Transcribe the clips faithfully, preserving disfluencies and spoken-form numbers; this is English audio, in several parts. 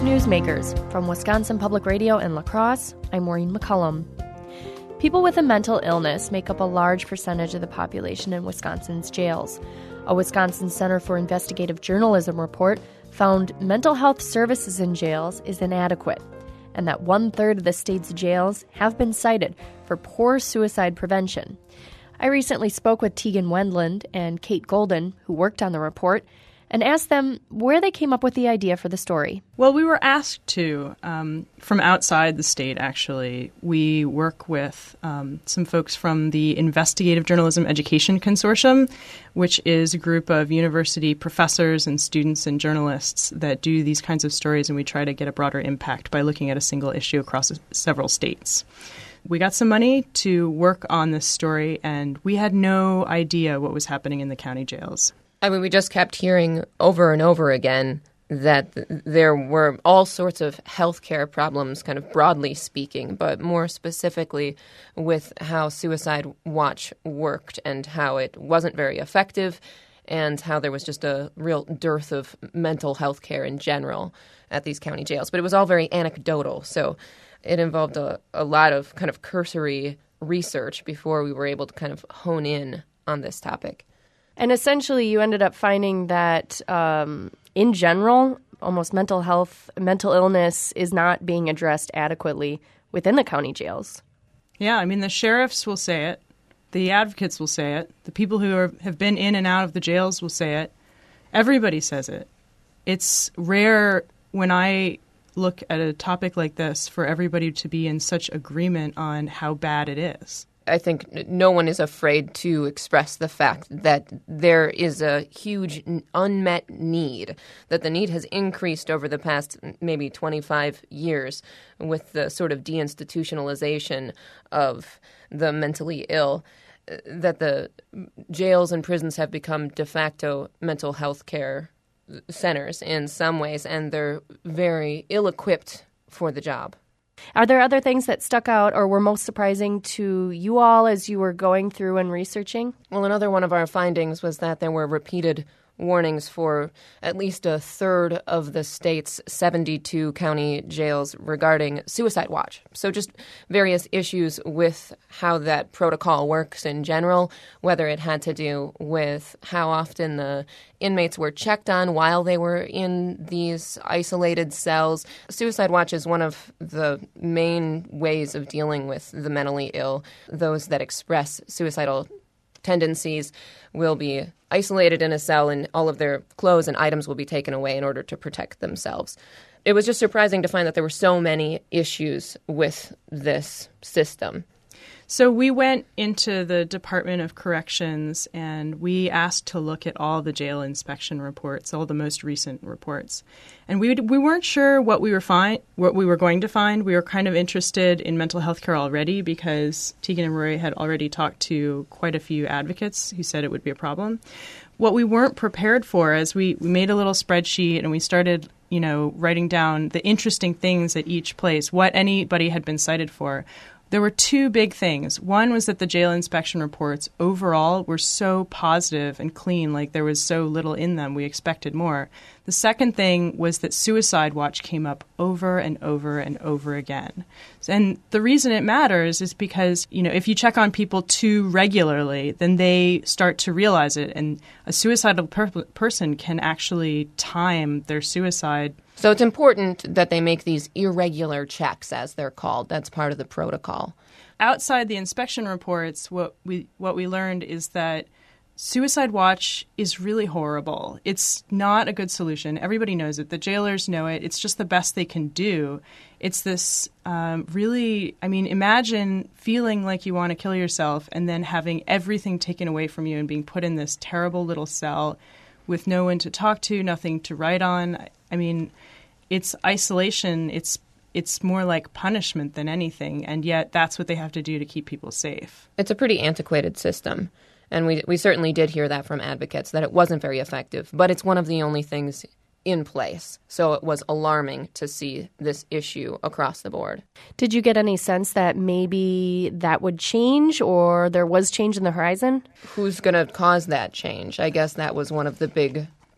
Newsmakers. From Wisconsin Public Radio in La Crosse, I'm Maureen McCullum. People with a mental illness make up a large percentage of the population in Wisconsin's jails. A Wisconsin Center for Investigative Journalism report found mental health services in jails is inadequate, and that one-third of the state's jails have been cited for poor suicide prevention. I recently spoke with Tegan Wendland and Kate Golden, who worked on the report, and asked them where they came up with the idea for the story. Well, we were asked to, um, from outside the state, actually. We work with um, some folks from the Investigative Journalism Education Consortium, which is a group of university professors and students and journalists that do these kinds of stories, and we try to get a broader impact by looking at a single issue across several states. We got some money to work on this story, and we had no idea what was happening in the county jails. I mean, we just kept hearing over and over again that th- there were all sorts of healthcare problems, kind of broadly speaking, but more specifically with how Suicide Watch worked and how it wasn't very effective and how there was just a real dearth of mental health care in general at these county jails. But it was all very anecdotal, so it involved a, a lot of kind of cursory research before we were able to kind of hone in on this topic. And essentially, you ended up finding that, um, in general, almost mental health, mental illness is not being addressed adequately within the county jails. Yeah, I mean, the sheriffs will say it. The advocates will say it. The people who are, have been in and out of the jails will say it. Everybody says it. It's rare when I look at a topic like this for everybody to be in such agreement on how bad it is. I think no one is afraid to express the fact that there is a huge unmet need, that the need has increased over the past maybe twenty-five years with the sort of deinstitutionalization of the mentally ill, that the jails and prisons have become de facto mental health care centers in some ways, and they're very ill-equipped for the job. Are there other things that stuck out or were most surprising to you all as you were going through and researching? Well, another one of our findings was that there were repeated warnings for at least a third of the state's seventy-two county jails regarding Suicide Watch. So just various issues with how that protocol works in general, whether it had to do with how often the inmates were checked on while they were in these isolated cells. Suicide Watch is one of the main ways of dealing with the mentally ill. Those that express suicidal tendencies will be isolated in a cell, and all of their clothes and items will be taken away in order to protect themselves. It was just surprising to find that there were so many issues with this system. So we went into the Department of Corrections and we asked to look at all the jail inspection reports, all the most recent reports. And we we weren't sure what we were find what we were going to find. We were kind of interested in mental health care already because Tegan and Rory had already talked to quite a few advocates who said it would be a problem. What we weren't prepared for is we, we made a little spreadsheet and we started, you know, writing down the interesting things at each place, what anybody had been cited for. There were two big things. One was that the jail inspection reports overall were so positive and clean, like there was so little in them. We expected more. The second thing was that Suicide Watch came up over and over and over again. And the reason it matters is because, you know, if you check on people too regularly, then they start to realize it. And a suicidal per- person can actually time their suicide. So it's important that they make these irregular checks, as they're called. That's part of the protocol. Outside the inspection reports, what we what we learned is that Suicide Watch is really horrible. It's not a good solution. Everybody knows it. The jailers know it. It's just the best they can do. It's this um, really, I mean, imagine feeling like you want to kill yourself and then having everything taken away from you and being put in this terrible little cell with no one to talk to, nothing to write on. I mean, it's isolation. It's it's more like punishment than anything, and yet that's what they have to do to keep people safe. It's a pretty antiquated system, and we we certainly did hear that from advocates, that it wasn't very effective, but it's one of the only things in place. So it was alarming to see this issue across the board. Did you get any sense that maybe that would change, or there was change in the horizon? Who's going to cause that change? I guess that was one of the big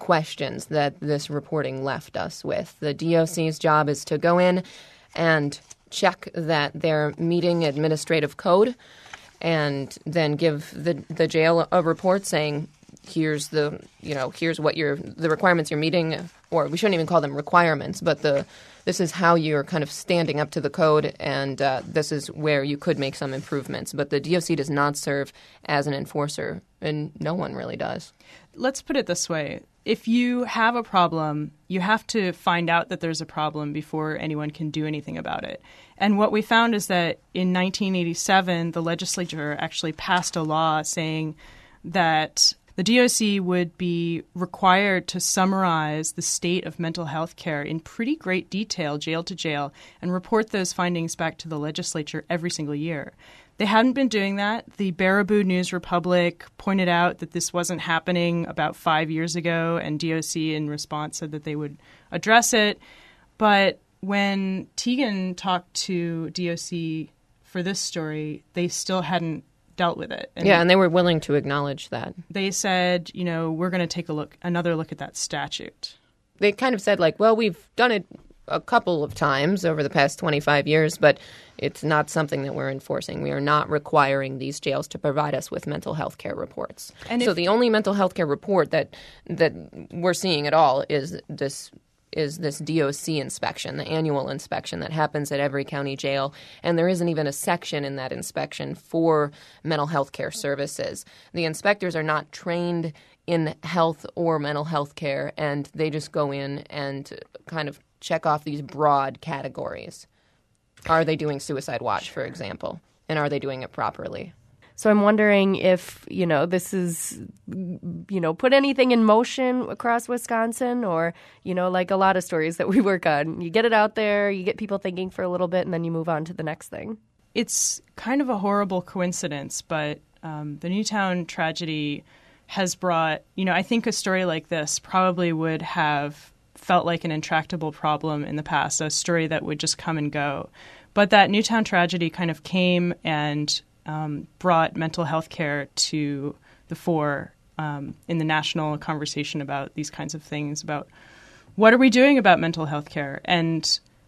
questions that this reporting left us with. The D O C's job is to go in and check that they're meeting administrative code and then give the, the jail a report saying, here's the, you know, here's what you're, the requirements you're meeting, or we shouldn't even call them requirements, but the this is how you're kind of standing up to the code, and uh, this is where you could make some improvements. But the D O C does not serve as an enforcer, and no one really does. Let's put it this way. If you have a problem, you have to find out that there's a problem before anyone can do anything about it. And what we found is that in nineteen eighty-seven, the legislature actually passed a law saying that the D O C would be required to summarize the state of mental health care in pretty great detail, jail to jail, and report those findings back to the legislature every single year. They hadn't been doing that. The Baraboo News Republic pointed out that this wasn't happening about five years ago, and D O C in response said that they would address it. But when Tegan talked to D O C for this story, they still hadn't dealt with it. And yeah, and they were willing to acknowledge that. They said, you know, we're going to take a look, another look at that statute. They kind of said, like, well, we've done it a couple of times over the past twenty-five years, but it's not something that we're enforcing. We are not requiring these jails to provide us with mental health care reports. And so if, the only mental health care report that that we're seeing at all is this is this D O C inspection, the annual inspection that happens at every county jail. And there isn't even a section in that inspection for mental health care services. The inspectors are not trained in health or mental health care, and they just go in and kind of check off these broad categories. Are they doing Suicide Watch, for example? And are they doing it properly? So I'm wondering if, you know, this is, you know, put anything in motion across Wisconsin, or, you know, like a lot of stories that we work on. You get it out there, you get people thinking for a little bit, and then you move on to the next thing. It's kind of a horrible coincidence, but um, the Newtown tragedy has brought, you know, I think a story like this probably would have felt like an intractable problem in the past, a story that would just come and go. But that Newtown tragedy kind of came and Um, brought mental health care to the fore um, in the national conversation about these kinds of things, about what are we doing about mental health care. And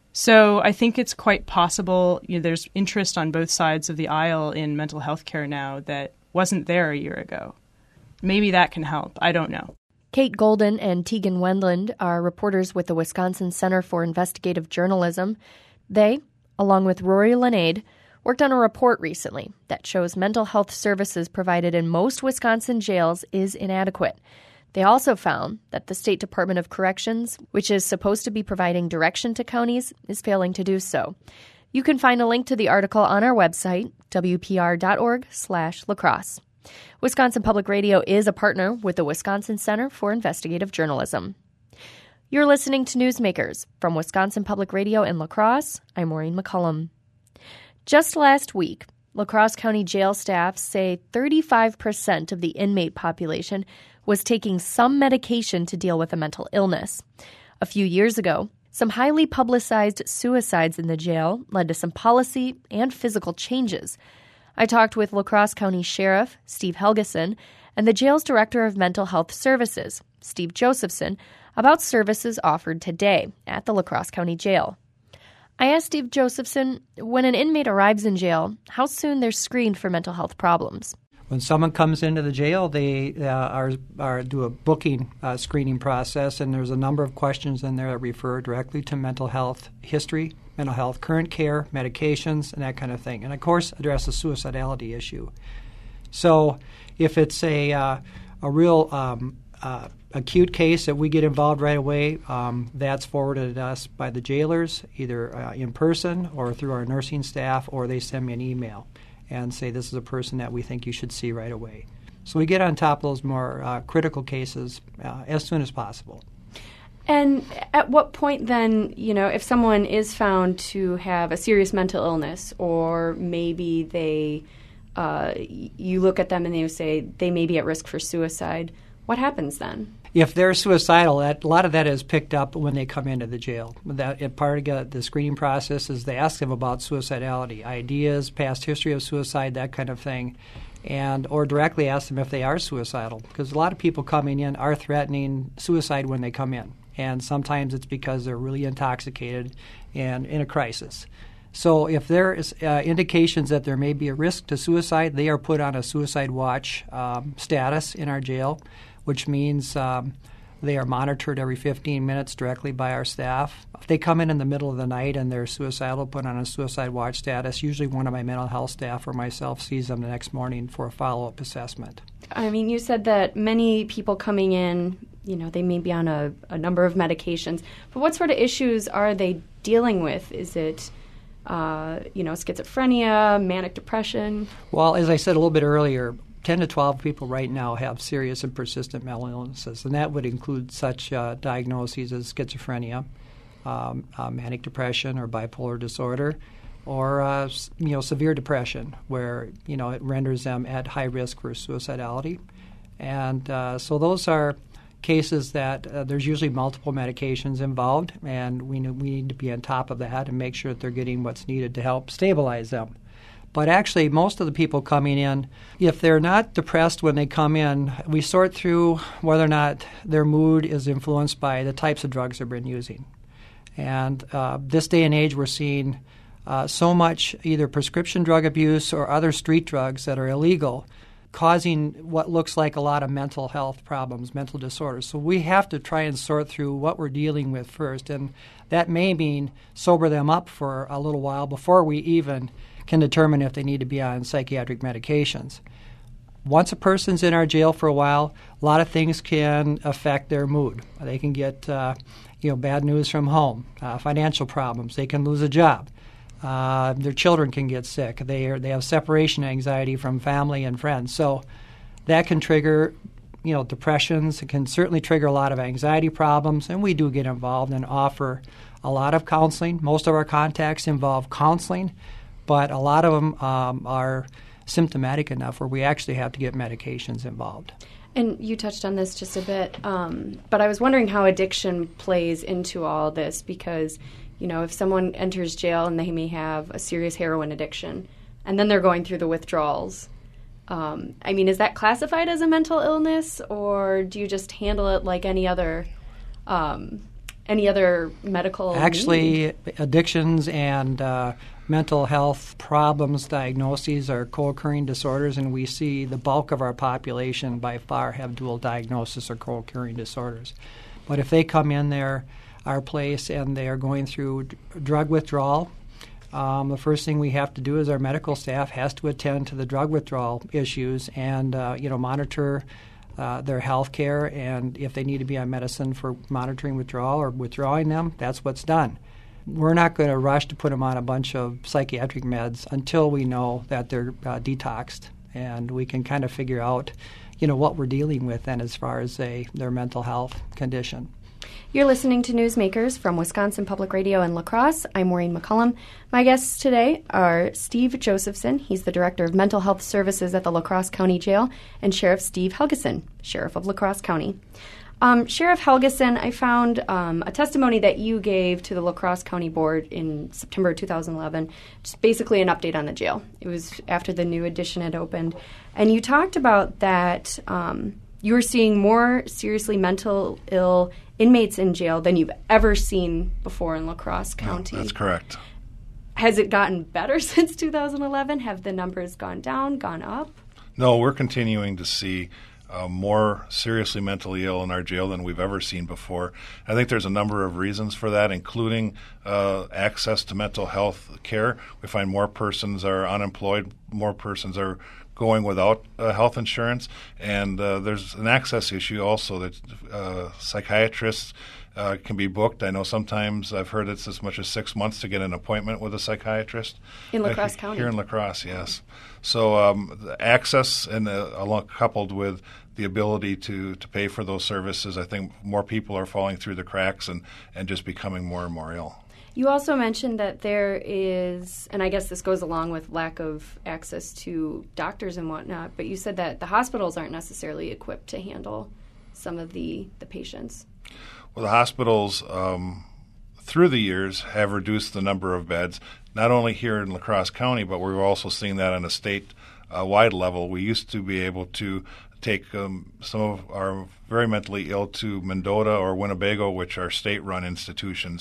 so I think it's quite possible, you know, there's interest on both sides of the aisle in mental health care now that wasn't there a year ago. Maybe that can help. I don't know. Kate Golden and Tegan Wendland are reporters with the Wisconsin Center for Investigative Journalism. They, along with Rory Lenaid, worked on a report recently that shows mental health services provided in most Wisconsin jails is inadequate. They also found that the State Department of Corrections, which is supposed to be providing direction to counties, is failing to do so. You can find a link to the article on our website, w p r dot org slash lacrosse. Wisconsin Public Radio is a partner with the Wisconsin Center for Investigative Journalism. You're listening to Newsmakers from Wisconsin Public Radio in La Crosse. I'm Maureen McCullum. Just last week, La Crosse County jail staff say thirty-five percent of the inmate population was taking some medication to deal with a mental illness. A few years ago, some highly publicized suicides in the jail led to some policy and physical changes. I talked with La Crosse County Sheriff Steve Helgeson and the jail's Director of Mental Health Services, Steve Josephson, about services offered today at the La Crosse County Jail. I asked Steve Josephson, when an inmate arrives in jail, how soon they're screened for mental health problems. When someone comes into the jail, they uh, are, are do a booking uh, screening process, and there's a number of questions in there that refer directly to mental health history, mental health current care, medications, and that kind of thing. And, of course, address the suicidality issue. So if it's a, uh, a real um, uh, acute case that we get involved right away, um, that's forwarded to us by the jailers, either uh, in person or through our nursing staff, or they send me an email and say this is a person that we think you should see right away. So we get on top of those more uh, critical cases uh, as soon as possible. And at what point then, you know, if someone is found to have a serious mental illness, or maybe they, uh, you look at them and they say they may be at risk for suicide, what happens then? If they're suicidal, that, a lot of that is picked up when they come into the jail. That part of the screening process is they ask them about suicidality, ideas, past history of suicide, that kind of thing. and or directly ask them if they are suicidal, because a lot of people coming in are threatening suicide when they come in, and sometimes it's because they're really intoxicated and in a crisis. So if there is uh, indications that there may be a risk to suicide, they are put on a suicide watch um, status in our jail, which means um, they are monitored every fifteen minutes directly by our staff. If they come in in the middle of the night and they're suicidal, put on a suicide watch status, usually one of my mental health staff or myself sees them the next morning for a follow-up assessment. I mean, you said that many people coming in, you know, they may be on a, a number of medications, but what sort of issues are they dealing with? Is it, uh, you know, schizophrenia, manic depression? Well, as I said a little bit earlier, ten to twelve people right now have serious and persistent mental illnesses, and that would include such uh, diagnoses as schizophrenia, um, uh, manic depression, or bipolar disorder, or uh, you know, severe depression, where you know it renders them at high risk for suicidality. And uh, so those are cases that uh, there's usually multiple medications involved, and we ne- we need to be on top of that and make sure that they're getting what's needed to help stabilize them. But actually, most of the people coming in, if they're not depressed when they come in, we sort through whether or not their mood is influenced by the types of drugs they've been using. And uh, this day and age, we're seeing uh, so much either prescription drug abuse or other street drugs that are illegal, causing what looks like a lot of mental health problems, mental disorders. So we have to try and sort through what we're dealing with first. And that may mean sober them up for a little while before we even can determine if they need to be on psychiatric medications. Once a person's in our jail for a while, a lot of things can affect their mood. They can get uh, you know, bad news from home, uh, financial problems. They can lose a job. Uh, their children can get sick. They are, they have separation anxiety from family and friends. So that can trigger, you know, depressions. It can certainly trigger a lot of anxiety problems, and we do get involved and offer a lot of counseling. Most of our contacts involve counseling, but a lot of them um, are symptomatic enough where we actually have to get medications involved. And you touched on this just a bit, um, but I was wondering how addiction plays into all this, because, you know, if someone enters jail and they may have a serious heroin addiction, and then they're going through the withdrawals, um, I mean, is that classified as a mental illness, or do you just handle it like any other um, any other medical Actually, need? addictions and uh, mental health problems, diagnoses are co-occurring disorders, and we see the bulk of our population by far have dual diagnosis or co-occurring disorders. But if they come in there, our place, and they are going through d- drug withdrawal, um, the first thing we have to do is our medical staff has to attend to the drug withdrawal issues and uh, you know monitor uh, their health care, and if they need to be on medicine for monitoring withdrawal or withdrawing them, that's what's done. We're not going to rush to put them on a bunch of psychiatric meds until we know that they're uh, detoxed, and we can kind of figure out, you know, what we're dealing with then as far as a, their mental health condition. You're listening to Newsmakers from Wisconsin Public Radio in La Crosse. I'm Maureen McCullum. My guests today are Steve Josephson. He's the Director of Mental Health Services at the La Crosse County Jail, and Sheriff Steve Helgeson, Sheriff of La Crosse County. Um, Sheriff Helgeson, I found um, a testimony that you gave to the La Crosse County Board in September two thousand eleven, just basically an update on the jail. It was after the new addition had opened. And you talked about that um, you were seeing more seriously mental ill inmates in jail than you've ever seen before in La Crosse County. No, that's correct. Has it gotten better since two thousand eleven? Have the numbers gone down, gone up? No, we're continuing to see Uh, more seriously mentally ill in our jail than we've ever seen before. I think there's a number of reasons for that, including uh, access to mental health care. We find more persons are unemployed, more persons are going without uh, health insurance, and uh, there's an access issue also that uh, psychiatrists uh, can be booked. I know sometimes I've heard it's as much as six months to get an appointment with a psychiatrist. In La Crosse uh, County? Here in La Crosse, yes. So um, the access and uh, along, coupled with the ability to, to pay for those services, I think more people are falling through the cracks and, and just becoming more and more ill. You also mentioned that there is, and I guess this goes along with lack of access to doctors and whatnot, but you said that the hospitals aren't necessarily equipped to handle some of the, the patients. Well, the hospitals um, through the years have reduced the number of beds, not only here in La Crosse County, but we're also seeing that on a state uh, wide level. We used to be able to take um, some of our very mentally ill to Mendota or Winnebago, which are state-run institutions.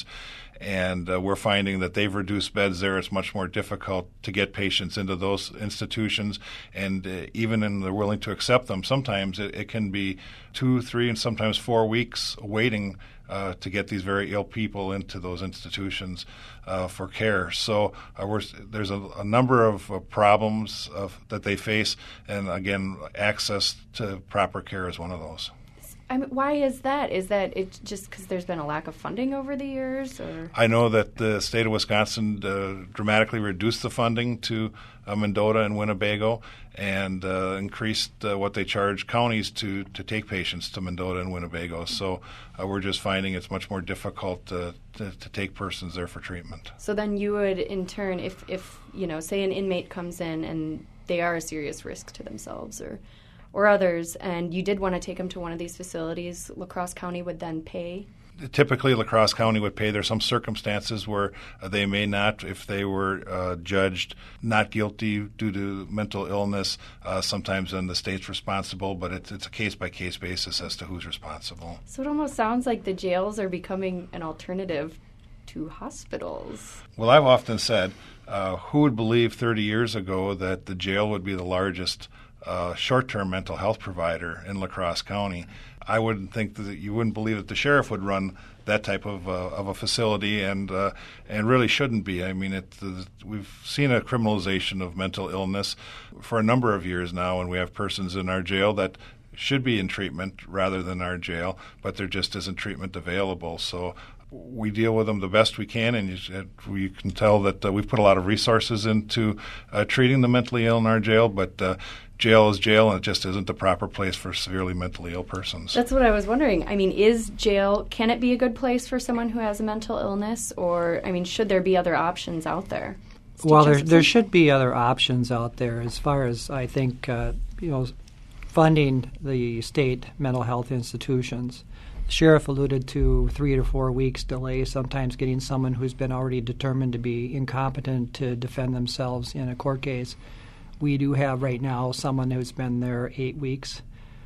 And uh, we're finding that they've reduced beds there. It's much more difficult to get patients into those institutions. And uh, even when they're willing to accept them, sometimes it, it can be two, three, and sometimes four weeks waiting uh, to get these very ill people into those institutions uh, for care. So uh, we're, there's a, a number of uh, problems of, that they face. And again, access to proper care is one of those. I mean, why is that? Is that it just because there's been a lack of funding over the years? Or? I know that the state of Wisconsin uh, dramatically reduced the funding to uh, Mendota and Winnebago and uh, increased uh, what they charge counties to, to take patients to Mendota and Winnebago. So uh, we're just finding it's much more difficult uh, to, to take persons there for treatment. So then you would, in turn, if, if you know, say an inmate comes in and they are a serious risk to themselves or or others, and you did want to take them to one of these facilities, La Crosse County would then pay? Typically, La Crosse County would pay. There's some circumstances where uh, they may not, if they were uh, judged not guilty due to mental illness. Uh, sometimes then the state's responsible, but it's, it's a case-by-case basis as to who's responsible. So it almost sounds like the jails are becoming an alternative to hospitals. Well, I've often said, uh, who would believe thirty years ago that the jail would be the largest Uh, short-term mental health provider in La Crosse County? I wouldn't think that you wouldn't believe that the sheriff would run that type of uh, of a facility, and uh, and really shouldn't be. I mean, it, uh, we've seen a criminalization of mental illness for a number of years now, and we have persons in our jail that should be in treatment rather than our jail, but there just isn't treatment available. So we deal with them the best we can, and you, you can tell that uh, we've put a lot of resources into uh, treating the mentally ill in our jail, but uh, jail is jail, and it just isn't the proper place for severely mentally ill persons. That's what I was wondering. I mean, is jail, can it be a good place for someone who has a mental illness? Or, I mean, should there be other options out there? Well, there, there should be other options out there as far as, I think, uh, you know, funding the state mental health institutions. The sheriff alluded to three to four weeks delay, sometimes getting someone who's been already determined to be incompetent to defend themselves in a court case. We do have right now someone who's been there eight weeks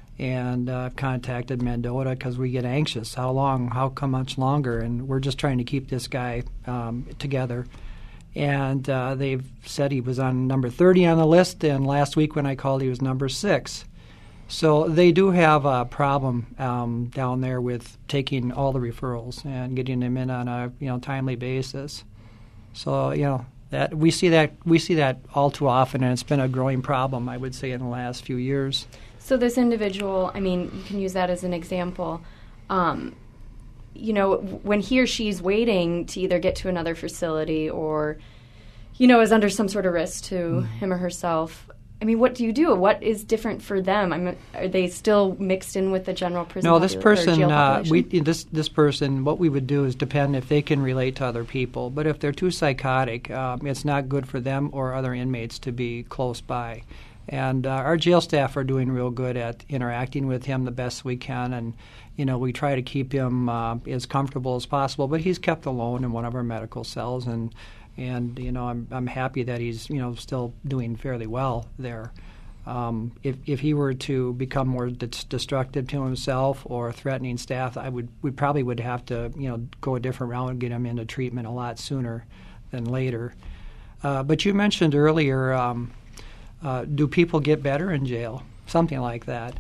and uh, contacted Mendota because we get anxious. How long? How come much longer? And we're just trying to keep this guy um, together. And uh, they've said he was on number thirty on the list, and last week when I called he was number six. So they do have a problem um, down there with taking all the referrals and getting them in on a you know timely basis. So you know that we see that we see that all too often, and it's been a growing problem, I would say, in the last few years. So this individual, I mean, you can use that as an example. Um, you know, when he or she's waiting to either get to another facility or, you know, is under some sort of risk to mm-hmm. him or herself. I mean, what do you do? What is different for them? I mean, are they still mixed in with the general prison? No, this popul- person, uh, we population? this this person. What we would do is depend if they can relate to other people. But if they're too psychotic, um, it's not good for them or other inmates to be close by. And uh, our jail staff are doing real good at interacting with him the best we can, and you know we try to keep him uh, as comfortable as possible. But he's kept alone in one of our medical cells, and. And you know, I'm I'm happy that he's you know still doing fairly well there. Um, if if he were to become more de- destructive to himself or threatening staff, I would we probably would have to you know go a different route and get him into treatment a lot sooner than later. Uh, but you mentioned earlier, um, uh, do people get better in jail? Something like that.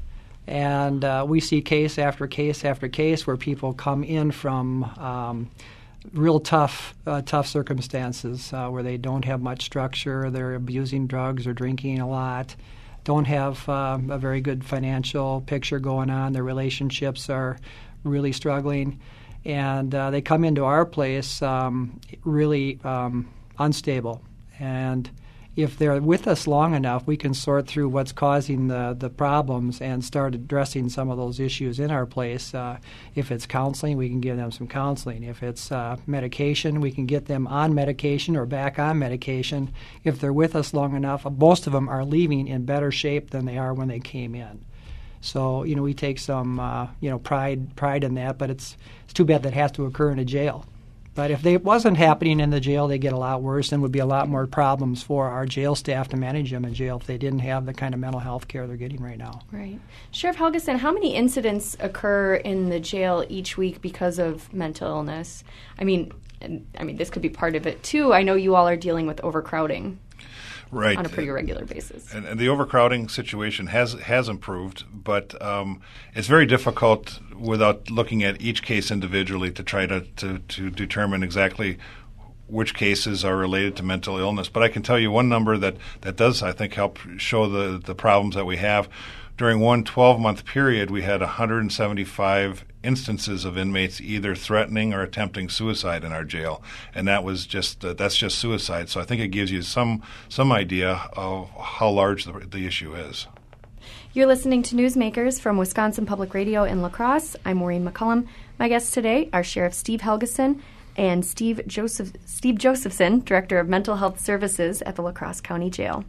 And uh, we see case after case after case where people come in from. Um, real tough uh, tough circumstances uh, where they don't have much structure, they're abusing drugs or drinking a lot, don't have uh, a very good financial picture going on, their relationships are really struggling, and uh, they come into our place um, really um, unstable. And if they're with us long enough, we can sort through what's causing the, the problems and start addressing some of those issues in our place. Uh, if it's counseling, we can give them some counseling. If it's uh, medication, we can get them on medication or back on medication. If they're with us long enough, most of them are leaving in better shape than they are when they came in. So, you know, we take some, uh, you know, pride pride in that, but it's it's too bad that has to occur in a jail. But if they, it wasn't happening in the jail, they get a lot worse and would be a lot more problems for our jail staff to manage them in jail if they didn't have the kind of mental health care they're getting right now. Right. Sheriff Helgeson, how many incidents occur in the jail each week because of mental illness? I mean, and, I mean, this could be part of it, too. I know you all are dealing with overcrowding. Right. On a pretty regular basis. And, and the overcrowding situation has has improved, but um, it's very difficult without looking at each case individually to try to, to, to determine exactly which cases are related to mental illness. But I can tell you one number that, that does, I think, help show the, the problems that we have. During one twelve-month period, we had one hundred seventy-five instances of inmates either threatening or attempting suicide in our jail, and that was just uh, that's just suicide. So I think it gives you some some idea of how large the, the issue is. You're listening to Newsmakers from Wisconsin Public Radio in La Crosse. I'm Maureen McCullum. My guests today are Sheriff Steve Helgeson and Steve Joseph Steve Josephson, Director of Mental Health Services at the La Crosse County Jail.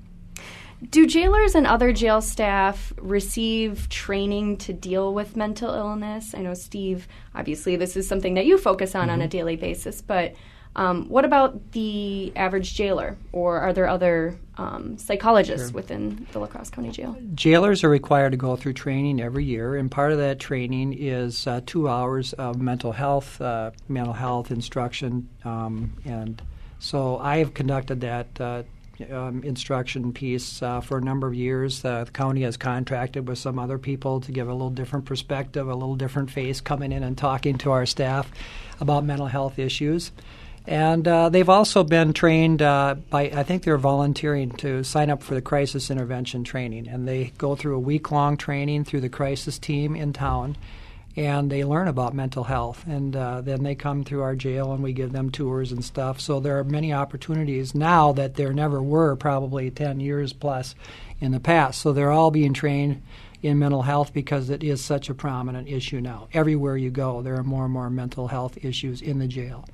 Do jailers and other jail staff receive training to deal with mental illness? I know, Steve, obviously this is something that you focus on mm-hmm. on a daily basis, but um, what about the average jailer, or are there other um, psychologists sure. within the La Crosse County Jail? Jailers are required to go through training every year, and part of that training is uh, two hours of mental health, uh, mental health instruction, um, and so I have conducted that uh, Um, instruction piece uh, for a number of years. Uh, the county has contracted with some other people to give a little different perspective, a little different face coming in and talking to our staff about mental health issues. And uh, they've also been trained uh, by, I think they're volunteering to sign up for the crisis intervention training. And they go through a week-long training through the crisis team in town, and they learn about mental health. And uh, then they come through our jail and we give them tours and stuff. So there are many opportunities now that there never were probably ten years plus in the past. So they're all being trained in mental health because it is such a prominent issue now. Everywhere you go, there are more and more mental health issues in the jail.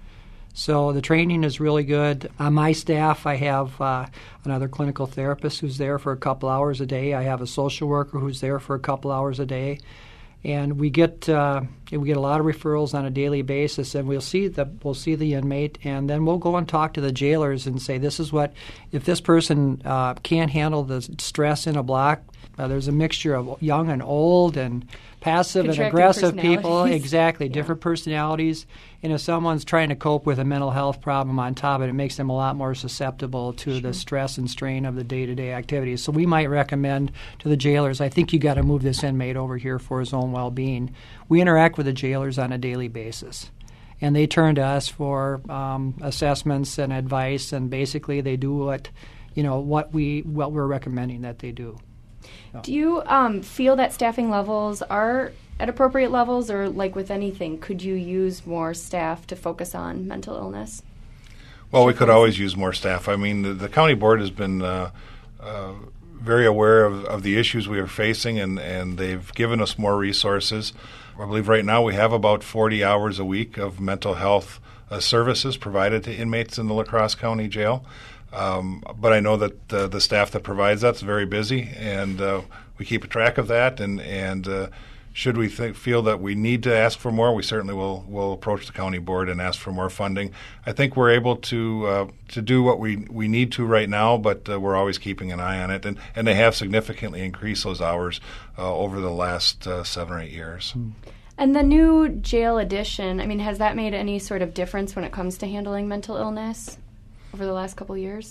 So the training is really good. On my staff, I have uh, another clinical therapist who's there for a couple hours a day. I have a social worker who's there for a couple hours a day. And we get uh, we get a lot of referrals on a daily basis, and we'll see the we'll see the inmate, and then we'll go and talk to the jailers and say, this is what, if this person uh, can't handle the stress in a block, uh, there's a mixture of young and old and passive and aggressive people, exactly, yeah. different personalities. And if someone's trying to cope with a mental health problem on top of it, it makes them a lot more susceptible to sure. the stress and strain of the day-to-day activities. So we might recommend to the jailers, I think you got to move this inmate over here for his own well-being. We interact with the jailers on a daily basis, and they turn to us for um, assessments and advice, and basically they do what, you know, what we what we're recommending that they do. So. Do you um, feel that staffing levels are at appropriate levels, or like with anything, could you use more staff to focus on mental illness? Well, we could always use more staff. I mean, the, the county board has been uh, uh, very aware of, of the issues we are facing, and, and they've given us more resources. I believe right now we have about forty hours a week of mental health uh, services provided to inmates in the La Crosse County Jail. Um, but I know that uh, the staff that provides that's very busy, and uh, we keep track of that. And, and uh, should we th- feel that we need to ask for more, we certainly will will approach the county board and ask for more funding. I think we're able to uh, to do what we, we need to right now, but uh, we're always keeping an eye on it. And, and they have significantly increased those hours uh, over the last uh, seven or eight years. And the new jail addition, I mean, has that made any sort of difference when it comes to handling mental illness over the last couple of years?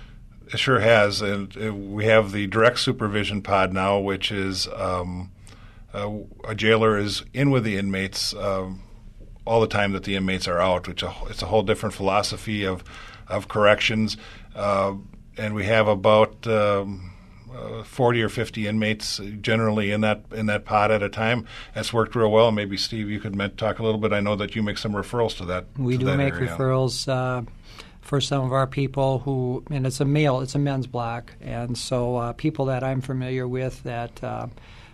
It sure has. And uh, we have the direct supervision pod now, which is um, uh, a jailer is in with the inmates um, all the time that the inmates are out, which a, it's a whole different philosophy of, of corrections. Uh, and we have about um, uh, forty or fifty inmates generally in that in that pod at a time. That's worked real well. Maybe, Steve, you could talk a little bit. I know that you make some referrals to that. We to do that make area. referrals uh, for some of our people who, and it's a male, it's a men's block, and so uh, people that I'm familiar with that uh,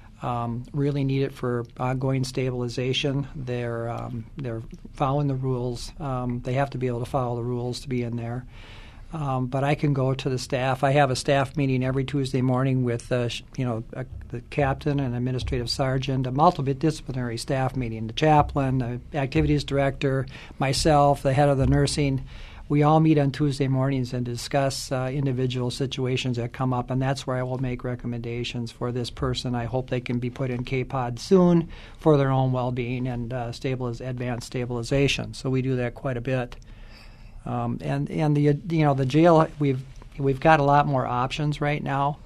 um, really need it for ongoing stabilization. They're um, they're following the rules. Um, they have to be able to follow the rules to be in there. Um, but I can go to the staff. I have a staff meeting every Tuesday morning with, uh, you know, a, the captain and administrative sergeant, a multidisciplinary staff meeting, the chaplain, the activities director, myself, the head of the nursing. We all meet on Tuesday mornings and discuss uh, individual situations that come up, and that's where I will make recommendations for this person. I hope they can be put in K P O D soon for their own well-being and uh, stabiliz- advanced stabilization. So we do that quite a bit. Um, and and the you know the jail, we've we've got a lot more options right now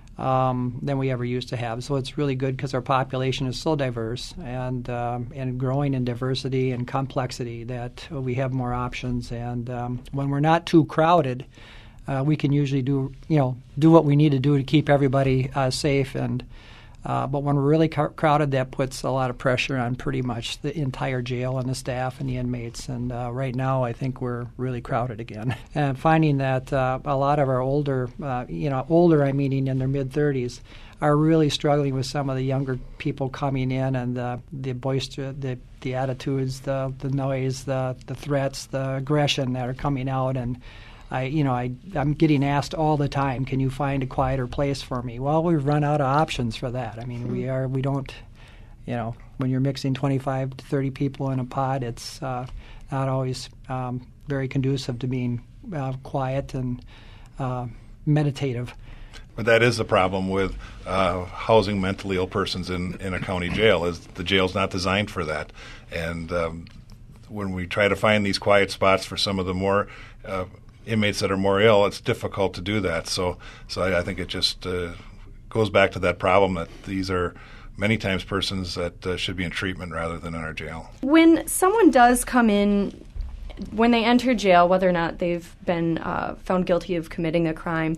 um, than we ever used to have. So it's really good because our population is so diverse and um, and growing in diversity and complexity that we have more options. And um, when we're not too crowded, uh, we can usually do you know do what we need to do to keep everybody uh, safe. And uh, but when we're really ca- crowded, that puts a lot of pressure on pretty much the entire jail and the staff and the inmates. And uh, right now, I think we're really crowded again. And finding that uh, a lot of our older, uh, you know, older, I mean, in their mid thirties, are really struggling with some of the younger people coming in and the the boisterous, the the attitudes, the the noise, the the threats, the aggression that are coming out. And I, you know, I, I'm getting asked all the time, can you find a quieter place for me? Well, we've run out of options for that. I mean, mm-hmm. we are, we don't, you know, when you're mixing twenty-five to thirty people in a pod, it's uh, not always um, very conducive to being uh, quiet and uh, meditative. But that is the problem with uh, housing mentally ill persons in, in a county jail, is the jail's not designed for that. And um, when we try to find these quiet spots for some of the more uh, inmates that are more ill, it's difficult to do that. So so I, I think it just uh, goes back to that problem that these are many times persons that uh, should be in treatment rather than in our jail. When someone does come in, when they enter jail, whether or not they've been uh, found guilty of committing a crime,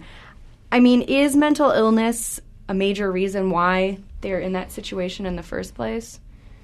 I mean, is mental illness a major reason why they're in that situation in the first place?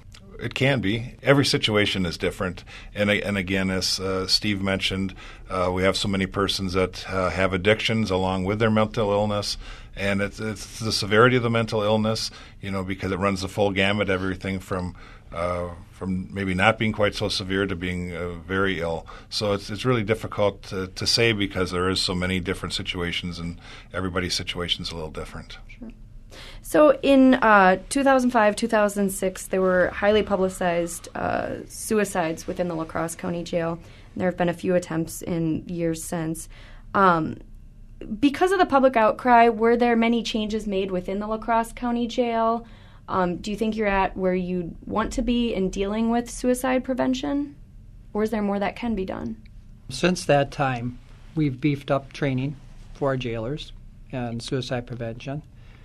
It can be. Every situation is different. And and again, as uh, Steve mentioned, uh, we have so many persons that uh, have addictions along with their mental illness. And it's, it's the severity of the mental illness, you know, because it runs the full gamut, everything from uh, from maybe not being quite so severe to being uh, very ill. So it's it's really difficult to, to say because there is so many different situations and everybody's situation is a little different. Sure. So in uh, two thousand five, two thousand six, there were highly publicized uh, suicides within the La Crosse County Jail. And there have been a few attempts in years since. Um, because of the public outcry, were there many changes made within the La Crosse County Jail? Um, do you think you're at where you want to be in dealing with suicide prevention? Or is there more that can be done? Since that time, we've beefed up training for our jailers and suicide prevention.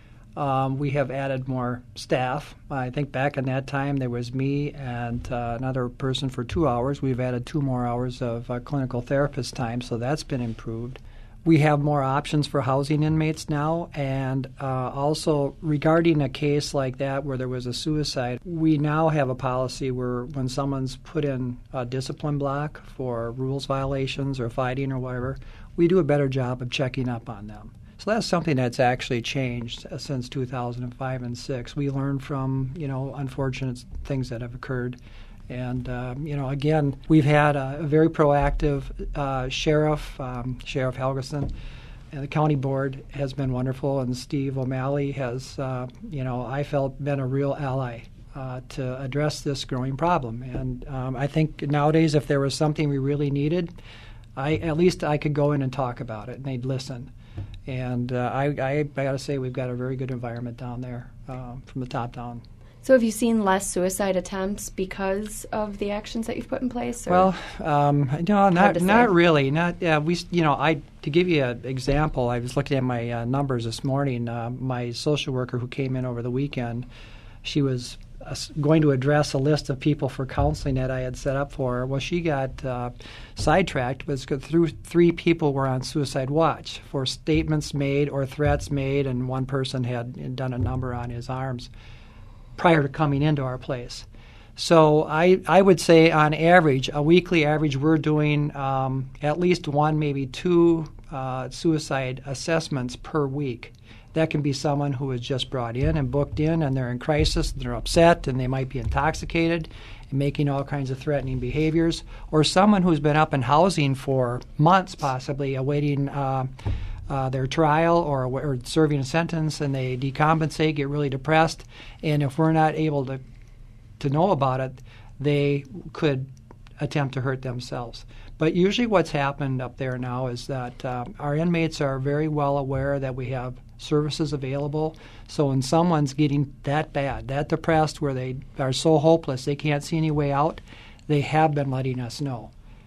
Um, we have added more staff. I think back in that time there was me and uh, another person for two hours. We've added two more hours of uh, clinical therapist time, so that's been improved. We have more options for housing inmates now, and uh, also regarding a case like that where there was a suicide, we now have a policy where when someone's put in a discipline block for rules violations or fighting or whatever, we do a better job of checking up on them. So that's something that's actually changed since two thousand five and six. We learned from, you know, unfortunate things that have occurred. And, um, you know, again, we've had a, a very proactive uh, sheriff, um, Sheriff Helgeson, and the county board has been wonderful. And Steve O'Malley has, uh, you know, I felt been a real ally uh, to address this growing problem. And um, I think nowadays if there was something we really needed, I at least I could go in and talk about it, and they'd listen. And uh, I, I, I got to say, we've got a very good environment down there uh, from the top down. So have you seen less suicide attempts because of the actions that you've put in place? Or? Well, um, no, not not really. Not uh, we. You know, I to give you an example, I was looking at my uh, numbers this morning. Uh, my social worker who came in over the weekend, she was uh, going to address a list of people for counseling that I had set up for her. Well, she got uh, sidetracked because through three people were on suicide watch for statements made or threats made, and one person had done a number on his arms prior to coming into our place. So I I would say on average, a weekly average, we're doing um, at least one, maybe two uh, suicide assessments per week. That can be someone who is just brought in and booked in, and they're in crisis, and they're upset, and they might be intoxicated. making all kinds of threatening behaviors, or someone who's been up in housing for months possibly awaiting uh, uh, their trial or, or serving a sentence, and they decompensate, get really depressed, and if we're not able to to know about it, they could attempt to hurt themselves. But usually what's happened up there now is that uh, our inmates are very well aware that we have services available. So when someone's getting that bad, that depressed, where they are so hopeless they can't see any way out, they have been letting us know.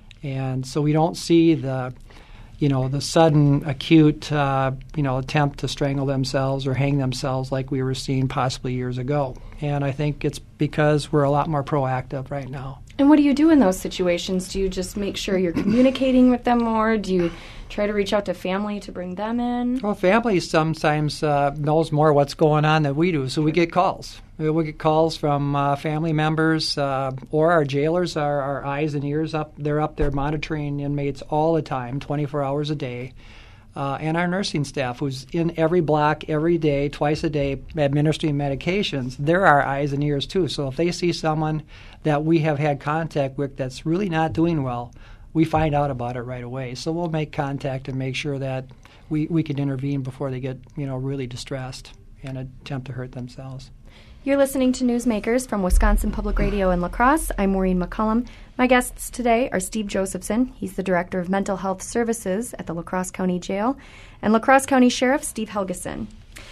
And so we don't see the, you know, the sudden acute, uh, you know, attempt to strangle themselves or hang themselves like we were seeing possibly years ago. And I think it's because we're a lot more proactive right now. And what do you do in those situations? Do you just make sure you're communicating with them more? Do you try to reach out to family to bring them in? Well, family sometimes uh, knows more what's going on than we do, so we get calls. We get calls from uh, family members, uh, or our jailers are our eyes and ears up. They're up there monitoring inmates all the time, twenty-four hours a day. Uh, and our nursing staff, who's in every block every day, twice a day, administering medications, they're our eyes and ears too. So if they see someone that we have had contact with that's really not doing well, we find out about it right away. So we'll make contact and make sure that we, we can intervene before they get, you know, really distressed and attempt to hurt themselves. You're listening to Newsmakers from Wisconsin Public Radio in La Crosse. I'm Maureen McCullum. My guests today are Steve Josephson. He's the Director of Mental Health Services at the La Crosse County Jail, and La Crosse County Sheriff Steve Helgeson.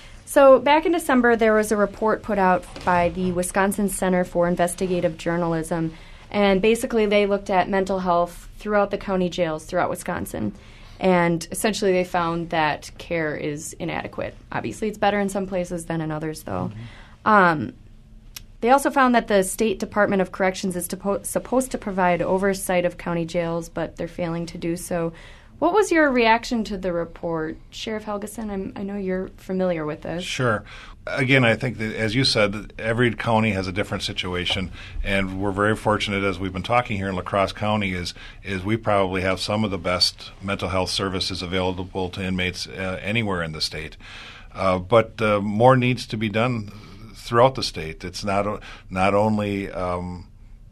So back in December, there was a report put out by the Wisconsin Center for Investigative Journalism, and basically they looked at mental health throughout the county jails throughout Wisconsin. And essentially they found that care is inadequate. Obviously it's better in some places than in others, though. Mm-hmm. Um, they also found that the State Department of Corrections is to, supposed to provide oversight of county jails, but they're failing to do so. What was your reaction to the report, Sheriff Helgeson? I'm, I know you're familiar with this. Sure. Again, I think that, as you said, every county has a different situation, and we're very fortunate, as we've been talking here in La Crosse County, is is we probably have some of the best mental health services available to inmates uh, anywhere in the state. Uh, but uh, more needs to be done throughout the state. It's not not only um,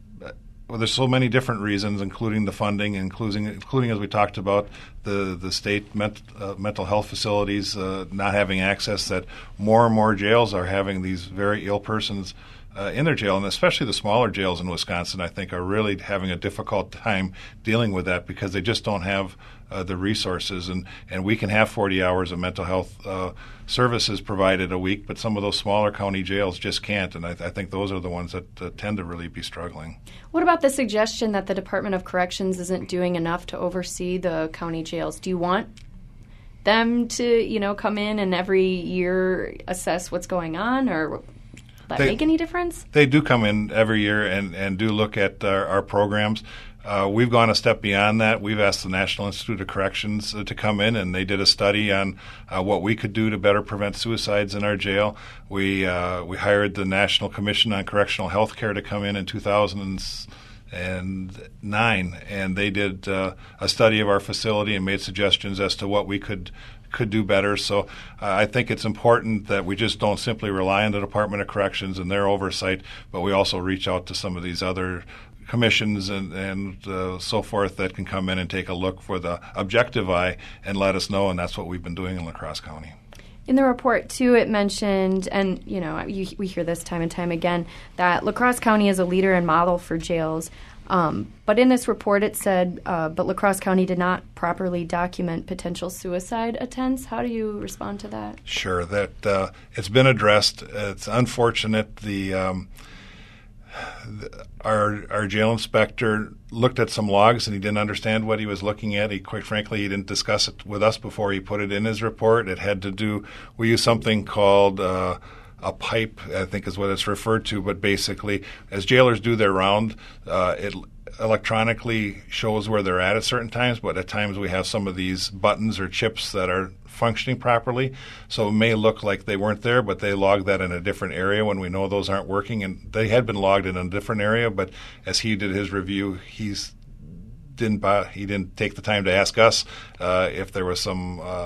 well, there's so many different reasons, including the funding, including including as we talked about the the state ment, uh, mental health facilities uh, not having access. That more and more jails are having these very ill persons uh, in their jail, and especially the smaller jails in Wisconsin, I think, are really having a difficult time dealing with that because they just don't have uh, the resources. And, and we can have forty hours of mental health uh, services provided a week, but some of those smaller county jails just can't. And I, th- I think those are the ones that uh, tend to really be struggling. What about the suggestion that the Department of Corrections isn't doing enough to oversee the county jails? Do you want them to, you know, come in and every year assess what's going on, or that they, make any difference? They do come in every year and, and do look at our, our programs. Uh, we've gone a step beyond that. We've asked the National Institute of Corrections uh, to come in, and they did a study on uh, what we could do to better prevent suicides in our jail. We uh, we hired the National Commission on Correctional Health Care to come in in two thousand nine, and they did uh, a study of our facility and made suggestions as to what we could could do better. So uh, I think it's important that we just don't simply rely on the Department of Corrections and their oversight, but we also reach out to some of these other commissions and, and uh, so forth that can come in and take a look for the objective eye and let us know, and that's what we've been doing in La Crosse County. In the report, too, it mentioned, and you know, you, we hear this time and time again, that La Crosse County is a leader and model for jails. Um, but in this report, it said, uh, but La Crosse County did not properly document potential suicide attempts. How do you respond to that? Sure, that uh, it's been addressed. It's unfortunate. The um, Our our jail inspector looked at some logs and he didn't understand what he was looking at. He, quite frankly, he didn't discuss it with us before he put it in his report. It had to do, we use something called uh, a pipe, I think is what it's referred to, but basically, as jailers do their round, uh, it electronically shows where they're at at certain times, but at times we have some of these buttons or chips that are functioning properly. So it may look like they weren't there, but they logged that in a different area when we know those aren't working. And they had been logged in a different area, but as he did his review, he's didn't buy, he didn't take the time to ask us uh, if there was some uh,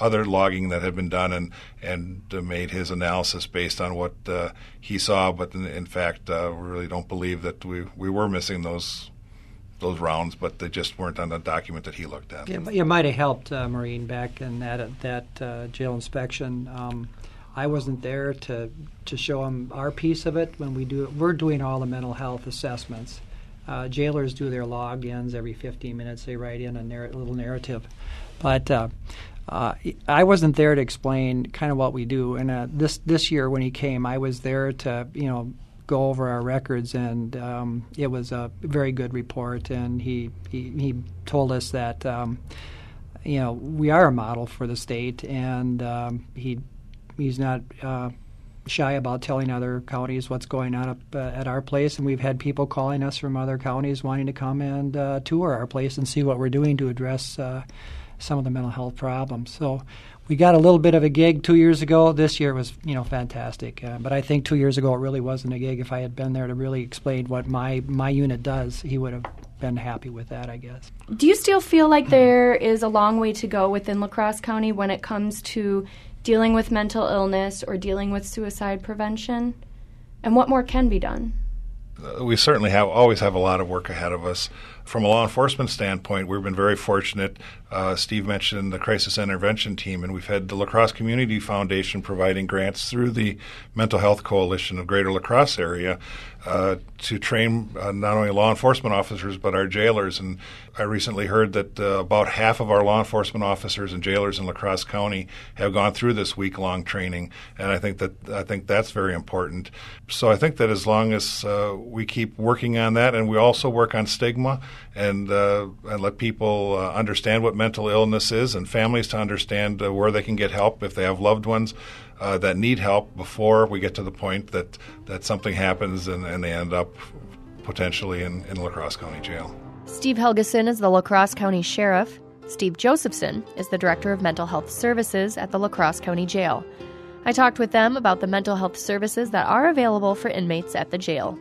other logging that had been done, and and uh, made his analysis based on what uh, he saw. But in, in fact, uh, we really don't believe that we, we were missing those those rounds, but they just weren't on the document that he looked at. Yeah, it might have helped, uh, Maureen, back in that that uh, jail inspection. Um, I wasn't there to to show him our piece of it. When we do, we're doing all the mental health assessments. Uh, jailers do their logins every fifteen minutes. They write in a narr- little narrative, but uh, uh, I wasn't there to explain kind of what we do. And uh, this this year when he came, I was there to you know go over our records, and um, it was a very good report. And he he, he told us that um, you know we are a model for the state, and um, he. He's not uh, shy about telling other counties what's going on up uh, at our place, and we've had people calling us from other counties wanting to come and uh, tour our place and see what we're doing to address uh, some of the mental health problems. So we got a little bit of a gig two years ago. This year was, you know, fantastic. Uh, but I think two years ago it really wasn't a gig. If I had been there to really explain what my, my unit does, he would have been happy with that, I guess. Do you still feel like there is a long way to go within La Crosse County when it comes to dealing with mental illness or dealing with suicide prevention? And what more can be done? Uh, we certainly have always have a lot of work ahead of us. From a law enforcement standpoint, we've been very fortunate. Uh, Steve mentioned the crisis intervention team, and we've had the La Crosse Community Foundation providing grants through the Mental Health Coalition of Greater La Crosse area uh, to train uh, not only law enforcement officers but our jailers. And I recently heard that uh, about half of our law enforcement officers and jailers in La Crosse County have gone through this week-long training, and I think that I think that's very important. So I think that as long as uh, we keep working on that, and we also work on stigma, and uh, and let people uh, understand what mental illness is, and families to understand uh, where they can get help if they have loved ones uh, that need help before we get to the point that, that something happens and, and they end up potentially in, in La Crosse County Jail. Steve Helgeson is the La Crosse County Sheriff. Steve Josephson is the Director of Mental Health Services at the La Crosse County Jail. I talked with them about the mental health services that are available for inmates at the jail.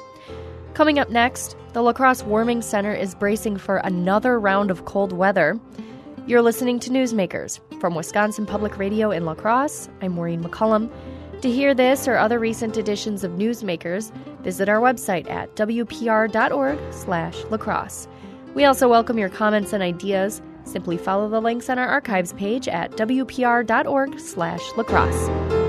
Coming up next, the La Crosse Warming Center is bracing for another round of cold weather. You're listening to Newsmakers. From Wisconsin Public Radio in La Crosse, I'm Maureen McCullum. To hear this or other recent editions of Newsmakers, visit our website at w p r dot org slash lacrosse. We also welcome your comments and ideas. Simply follow the links on our archives page at w p r dot org slash lacrosse.